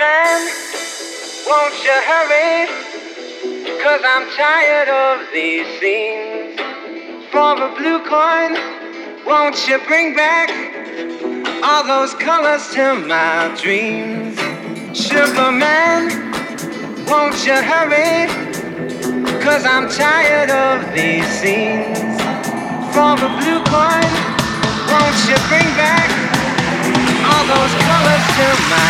man, won't you hurry? 'Cause I'm tired of these scenes. For the blue coin, won't you bring back all those colors to my dreams? Sugar man, won't you hurry? 'Cause I'm tired of these scenes. For the blue coin, won't you bring back all those colors to my